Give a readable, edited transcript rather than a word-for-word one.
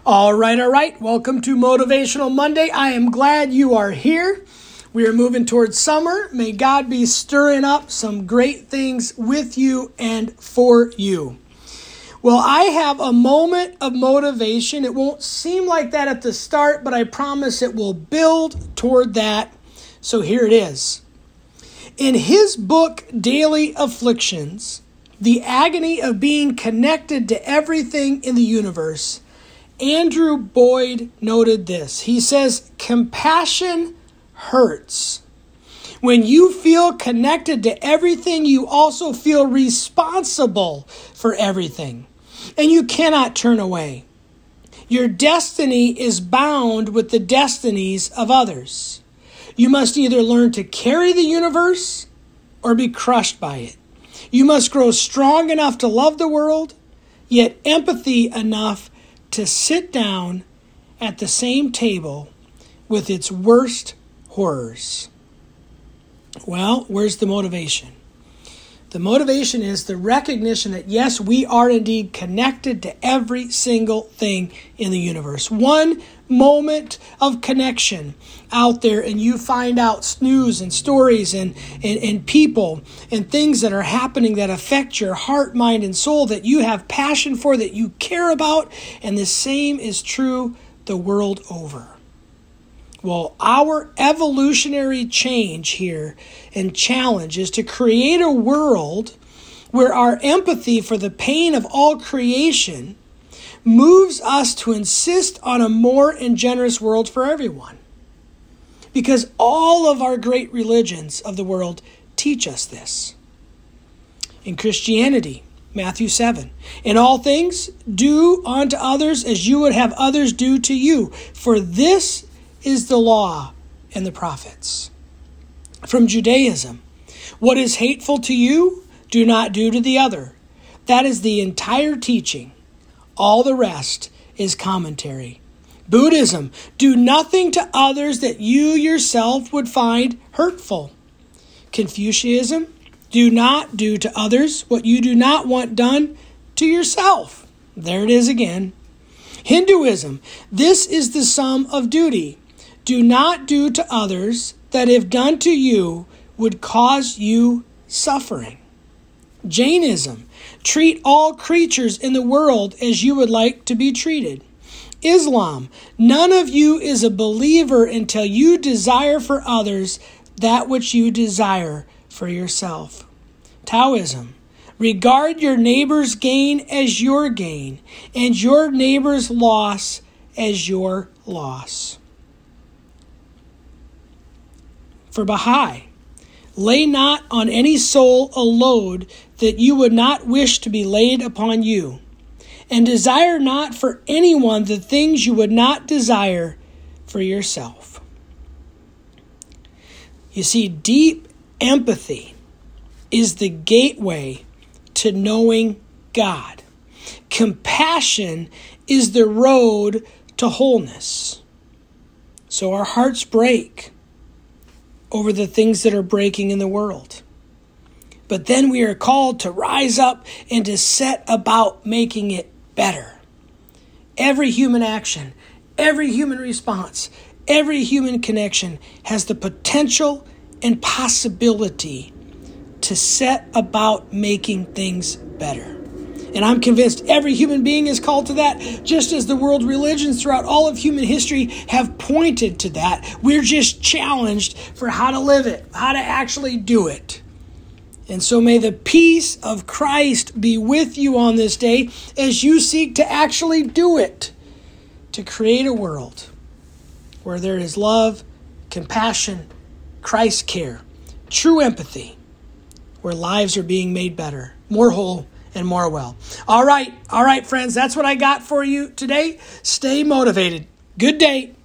All right. Welcome to Motivational Monday. I am glad you are here. We are moving towards summer. May God be stirring up some great things with you and for you. Well, I have a moment of motivation. It won't seem like that at the start, but I promise it will build toward that. So here it is. In his book, Daily Afflictions, The Agony of Being Connected to Everything in the Universe, Andrew Boyd noted this. He says, compassion hurts. When you feel connected to everything, you also feel responsible for everything, and you cannot turn away. Your destiny is bound with the destinies of others. You must either learn to carry the universe or be crushed by it. You must grow strong enough to love the world, yet empathy enough to sit down at the same table with its worst horrors. Well, where's the motivation? The motivation is the recognition that, yes, we are indeed connected to every single thing in the universe. One moment of connection out there, and you find out news and stories and people and things that are happening that affect your heart, mind, and soul that you have passion for, that you care about, and the same is true the world over. Well, our evolutionary change here and challenge is to create a world where our empathy for the pain of all creation moves us to insist on a more and generous world for everyone. Because all of our great religions of the world teach us this. In Christianity, Matthew 7, in all things, do unto others as you would have others do to you, for this is the law and the prophets. From Judaism, what is hateful to you, do not do to the other. That is the entire teaching. All the rest is commentary. Buddhism, do nothing to others that you yourself would find hurtful. Confucianism, do not do to others what you do not want done to yourself. There it is again. Hinduism, this is the sum of duty. Do not do to others that if done to you would cause you suffering. Jainism, treat all creatures in the world as you would like to be treated. Islam, none of you is a believer until you desire for others that which you desire for yourself. Taoism, regard your neighbor's gain as your gain, and your neighbor's loss as your loss. For Baha'i, lay not on any soul a load that you would not wish to be laid upon you, and desire not for anyone the things you would not desire for yourself. You see, deep empathy is the gateway to knowing God. Compassion is the road to wholeness. So our hearts break over the things that are breaking in the world. But then we are called to rise up and to set about making it better. Every human action, every human response, every human connection has the potential and possibility to set about making things better. And I'm convinced every human being is called to that, just as the world religions throughout all of human history have pointed to that. We're just challenged for how to live it, how to actually do it. And so may the peace of Christ be with you on this day as you seek to actually do it, to create a world where there is love, compassion, Christ care, true empathy, where lives are being made better, more whole, and more well. All right, friends, that's what I got for you today. Stay motivated. Good day.